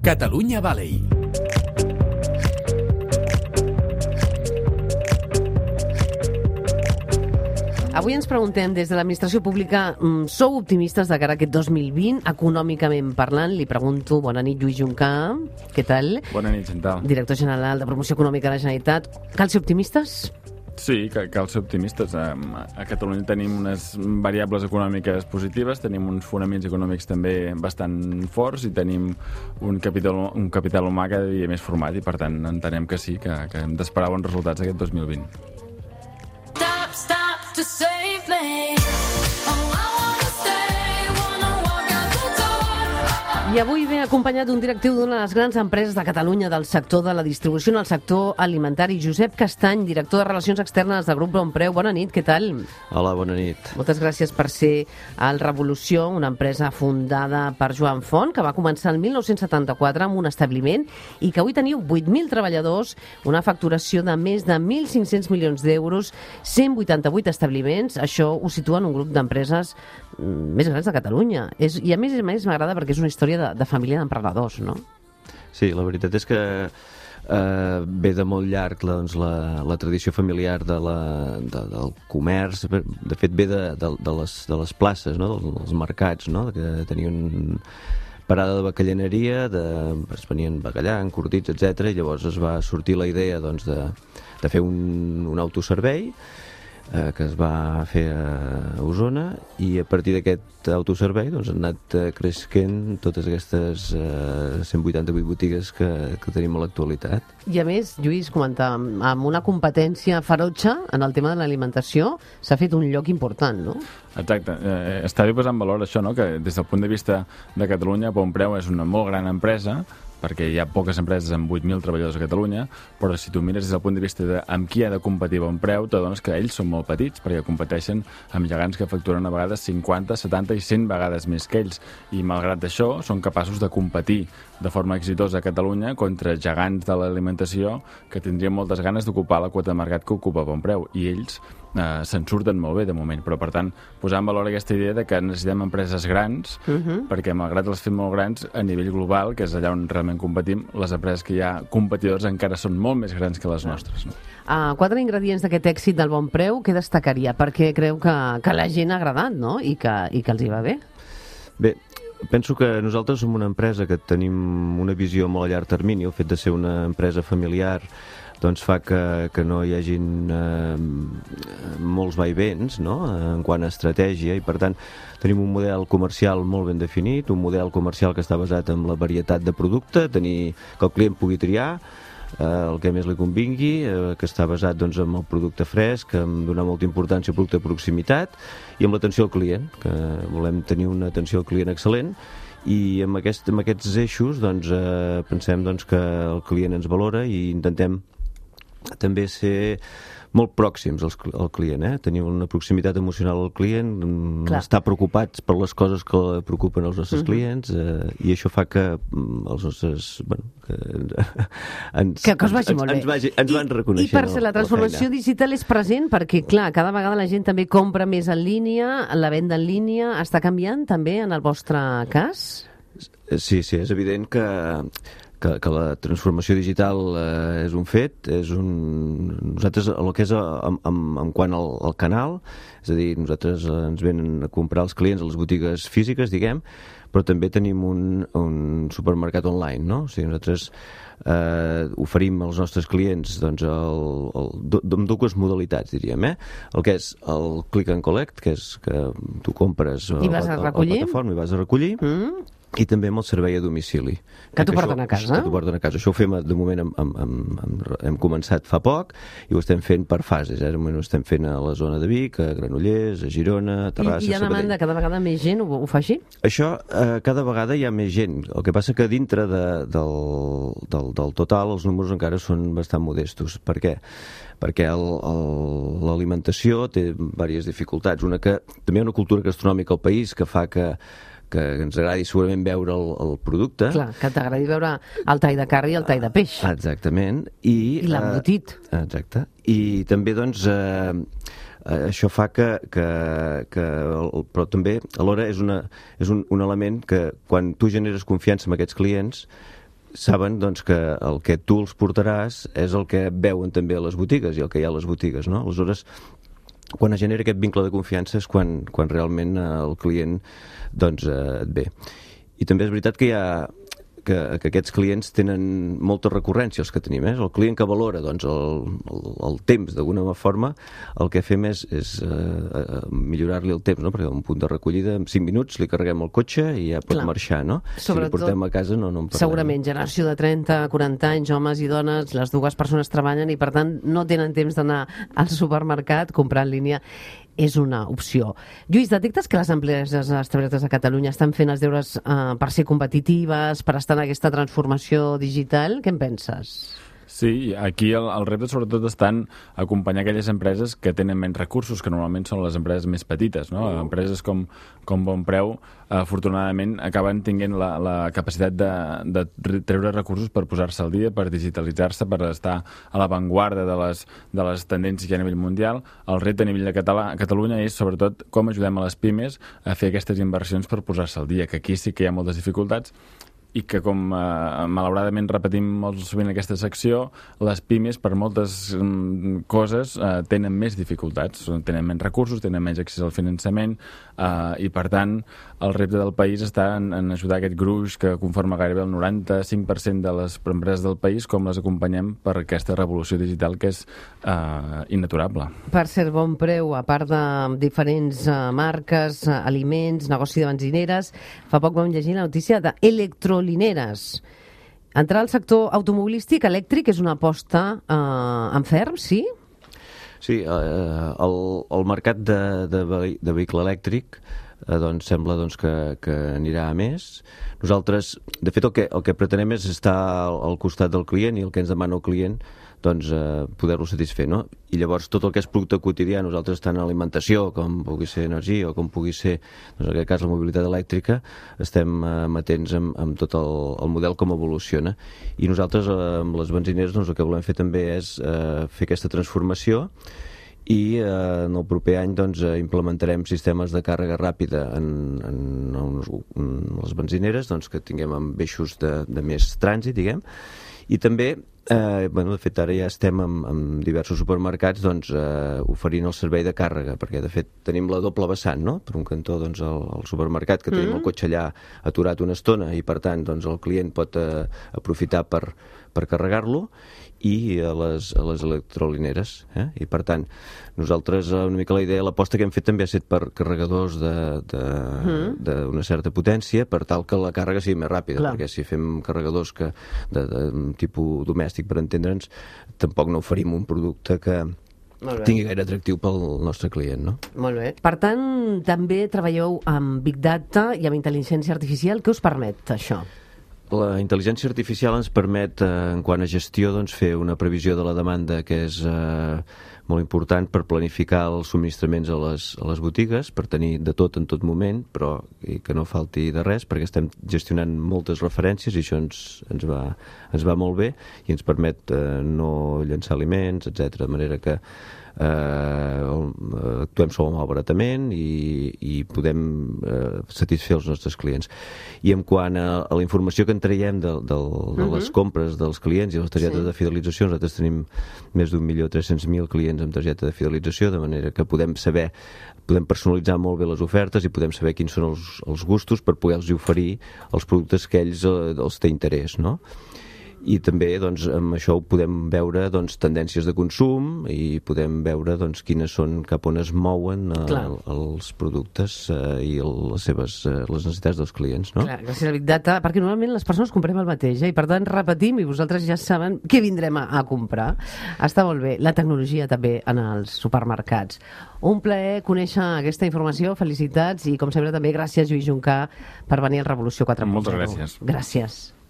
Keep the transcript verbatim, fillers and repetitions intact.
Catalunya Valley. Avui ens preguntem, des de l'administració pública, sou optimistes de cara a aquest dos mil vint, econòmicament parlant? Li pregunto, bona nit, Lluís Juncà, què tal? Bona nit, Chantal. Director General de Promoció Econòmica de la Generalitat. Cal ser optimistes? Sí, cal ser optimistes. A Catalunya tenim unes variables econòmiques positives, tenim uns fonaments econòmics també bastant forts i tenim un capital, un capital humà cada dia més format i, per tant, entenem que sí, que, que hem d'esperar bons resultats aquest dos mil vint. Stop, stop to save me. Oh, I wanna stay, wanna walk out the door. I avui ve acompanyat d'un directiu d'una de les grans empreses de Catalunya del sector de la distribució en el sector alimentari, Josep Castany, director de Relacions Externes del Grup Bonpreu. Bona nit, què tal? Hola, bona nit. Moltes gràcies per ser al Revolució, una empresa fundada per Joan Font, que va començar el mil nou-cents setanta-quatre amb un establiment i que avui teniu vuit mil treballadors, una facturació de més de mil cinc-cents milions d'euros, cent vuitanta-vuit establiments. Això ho situa en un grup d'empreses més grans de Catalunya. És, I a més a més m'agrada perquè és una història de, de família d'emprenedors, no? Sí, la veritat és que eh, ve de molt llarg doncs, la, la tradició familiar de la, de, del comerç. De fet, ve de, de, de, les, de les places, no? dels, dels mercats, no? Que tenien parada de bacallaneria, de, es venien bacallà, encurtits, etcètera. I llavors es va sortir la idea doncs, de, de fer un, un autoservei eh, que es va fer a Osona, i a partir d'aquest autoservei doncs, han anat eh, creixent totes aquestes eh, cent vuitanta-vuit botigues que, que tenim a l'actualitat. I a més, Lluís, comentar, amb una competència ferotge en el tema de l'alimentació s'ha fet un lloc important, no? Exacte. Eh, està bé posar en valor això, no? Que des del punt de vista de Catalunya, Bonpreu és una molt gran empresa, perquè hi ha poques empreses amb vuit mil treballadors a Catalunya, però si tu mires des del punt de vista de amb qui ha de competir Bonpreu, t'adones que ells són molt petits, perquè competeixen amb gegants que facturen a vegades cinquanta, setanta i cent vegades més que ells, i malgrat això són capaços de competir de forma exitosa a Catalunya contra gegants de l'alimentació que tindrien moltes ganes d'ocupar la quota de mercat que ocupa Bonpreu, i ells eh, se'n surten molt bé de moment. Però, per tant, posar en valor aquesta idea de que necessitem empreses grans, uh-huh. perquè malgrat les fem molt grans, a nivell global, que és allà on realment competim, les empreses que hi ha competidors encara són molt més grans que les nostres. No? Uh, quatre ingredients d'aquest èxit del Bonpreu, què destacaria? Perquè creu que, que la gent ha agradat, no? I que, i que els hi va bé? Bé, penso que nosaltres som una empresa que tenim una visió molt a llarg termini. El fet de ser una empresa familiar doncs fa que, que no hi hagin eh, molts vaivens, no? En quant a estratègia, i per tant tenim un model comercial molt ben definit, un model comercial que està basat en la varietat de producte, tenir, que el client pugui triar eh, el que més li convingui, eh, que està basat doncs, en el producte fresc, en donar molta importància al producte de proximitat, i amb l'atenció al client, que volem tenir una atenció al client excel·lent. I amb, aquest, amb aquests eixos doncs, eh, pensem doncs, que el client ens valora i intentem també ser molt pròxims al, al client, eh? Tenir una proximitat emocional al client, Clar. estar preocupats per les coses que preocupen els nostres uh-huh. clients, eh, i això fa que els nostres... Bueno, que ens, que, que us vagi ens, molt bé. Ens, vagi, ens I, van reconeixent. I per ser la transformació la digital és present perquè, clar, cada vegada la gent també compra més en línia, la venda en línia està canviant també en el vostre cas? Sí, sí, és evident que Que, que la transformació digital eh, és un fet, és un... Nosaltres, el que és en, en, en quant al, al canal, és a dir, nosaltres eh, ens venen a comprar els clients a les botigues físiques, diguem, però també tenim un, un supermercat online, no? O sigui, nosaltres eh, oferim als nostres clients doncs, el, el, amb dues modalitats, diríem, eh? El que és el click and collect, que és que tu compres I vas a, a, a la plataforma i vas a recollir, mm. i també amb el servei a domicili. Que t'ho porten a casa? Que t'ho porten a casa. Això ho fem, de moment, hem, hem, hem, hem començat fa poc i ho estem fent per fases. Eh? De moment ho estem fent a la zona de Vic, a Granollers, a Girona, a Terrassa, I, i hi ha demanda, cada vegada més gent ho, ho fa així? Això, eh, cada vegada hi ha més gent. El que passa que dintre de, del, del, del total els números encara són bastant modestos. Per què? Perquè l'alimentació té diverses dificultats. Una que també hi ha una cultura gastronòmica al país que fa que que ens agradi segurament veure el, el producte. Clar, que t'agradi veure el tall de carn i el tall de peix. Exactament. I, I l'embotit. Eh, exacte. I també, doncs, eh, això fa que, que, que però també alhora és, una, és un, un element que quan tu generes confiança amb aquests clients saben doncs, que el que tu els portaràs és el que veuen també a les botigues i el que hi ha a les botigues, no? Aleshores, quan es genera aquest vincle de confiança és quan, quan realment eh, el client doncs, eh, et ve. I també és veritat que hi ha que, que aquests clients tenen molta recurrència, els que tenim. Eh? El client que valora doncs, el, el, el temps d'alguna forma, el que fem és, és eh, millorar-li el temps, no? Perquè un punt de recollida, en cinc minuts li carreguem el cotxe i ja pot Clar. marxar, no? Sobretot, si li portem a casa no, no en parlem. Segurament, generació de trenta a quaranta anys, homes i dones, les dues persones treballen i per tant no tenen temps d'anar al supermercat, comprar en línia és una opció. Lluís, detectes que les empreses establertes a Catalunya estan fent els deures eh, per ser competitives, per estar en aquesta transformació digital? Què en penses? Sí, aquí el, el repte sobretot està en acompanyar aquelles empreses que tenen menys recursos, que normalment són les empreses més petites, no? Empreses com, com Bonpreu, afortunadament, acaben tinguent la, la capacitat de, de treure recursos per posar-se al dia, per digitalitzar-se, per estar a l'avantguarda de les, de les tendències que hi ha a nivell mundial. El repte a nivell de Català, Catalunya és, sobretot, com ajudem a les pimes a fer aquestes inversions per posar-se al dia, que aquí sí que hi ha moltes dificultats, i que, com eh, malauradament repetim molt sovint aquesta secció, les pimes, per moltes mm, coses, eh, tenen més dificultats, tenen menys recursos, tenen menys accés al finançament, eh, i, per tant, el repte del país està en, en ajudar aquest gruix que conforma gairebé el noranta-cinc per cent de les empreses del país, com les acompanyem per aquesta revolució digital que és eh, inaturable. Per ser Bonpreu, a part de diferents uh, marques, uh, aliments, negoci de benzineres, fa poc vam llegir la notícia d'electrolineres. Entrar al sector automobilístic elèctric és una aposta uh, en ferm, sí? Sí, eh, el, el mercat de, de, vehi- de vehicle elèctric eh, doncs sembla doncs, que, que anirà a més. Nosaltres, de fet, el que, el que pretenem és estar al, al costat del client i el que ens demana el client doncs, eh, poder-lo satisfer, no? I llavors tot el que és producte quotidià, nosaltres tant en alimentació com pugui ser energia o com pugui ser, doncs, en aquest cas, la mobilitat elèctrica, estem eh, amatents amb, amb tot el, el model com evoluciona. I nosaltres, eh, amb les benzineres, doncs, el que volem fer també és eh, fer aquesta transformació i eh, en el proper any doncs, eh, implementarem sistemes de càrrega ràpida en, en, en, en les benzineres, doncs, que tinguem amb eixos de, de més trànsit, diguem, i també Eh, bueno, de fet ara ja estem amb, amb diversos supermercats doncs, eh, oferint el servei de càrrega, perquè de fet tenim la doble vessant, no? Per un cantó doncs, el, el supermercat, que tenim mm. el cotxe allà aturat una estona i per tant doncs, el client pot eh, aprofitar per, per carregar-lo, i a les, a les electrolineres, eh? I per tant nosaltres una mica la idea, l'aposta que hem fet també ha estat per carregadors d'una mm. certa potència, per tal que la càrrega sigui més ràpida. Clar. Perquè si fem carregadors que de, de, de tipus domèstic, per entendre'ns, tampoc no oferim un producte que tingui gaire atractiu pel nostre client, no? Molt bé. Per tant, també treballeu amb Big Data i amb intel·ligència artificial. Què us permet això? La intel·ligència artificial ens permet, eh, en quant a gestió, doncs, fer una previsió de la demanda que és eh, molt important per planificar els subministraments a les, a les botigues, per tenir de tot en tot moment, però i que no falti de res, perquè estem gestionant moltes referències i això ens, ens, va, ens va molt bé i ens permet eh, no llançar aliments, etcètera. De manera que eh, actuem sobre el malbaratament i, i podem eh, satisfer els nostres clients. I en quant a, a la informació que en traiem de, de, de les compres dels clients i les targetes sí. de fidelització, nosaltres tenim més d'un milió tres-cents mil clients amb targeta de fidelització, de manera que podem saber, podem personalitzar molt bé les ofertes i podem saber quins són els, els gustos per poder-los oferir els productes que ells eh, els té interès, no? I també doncs, amb això podem veure doncs, tendències de consum i podem veure doncs, quines són, cap on es mouen eh, els productes eh, i les seves eh, les necessitats dels clients, no? Clar, gràcies a Big Data, perquè normalment les persones comprem el mateix, eh? I per tant repetim i vosaltres ja saben què vindrem a, a comprar. Està molt bé. La tecnologia també en els supermercats. Un plaer conèixer aquesta informació, felicitats i com sempre també gràcies Lluís Juncà per venir al Revolució quatre punt zero. Moltes gràcies. Gràcies.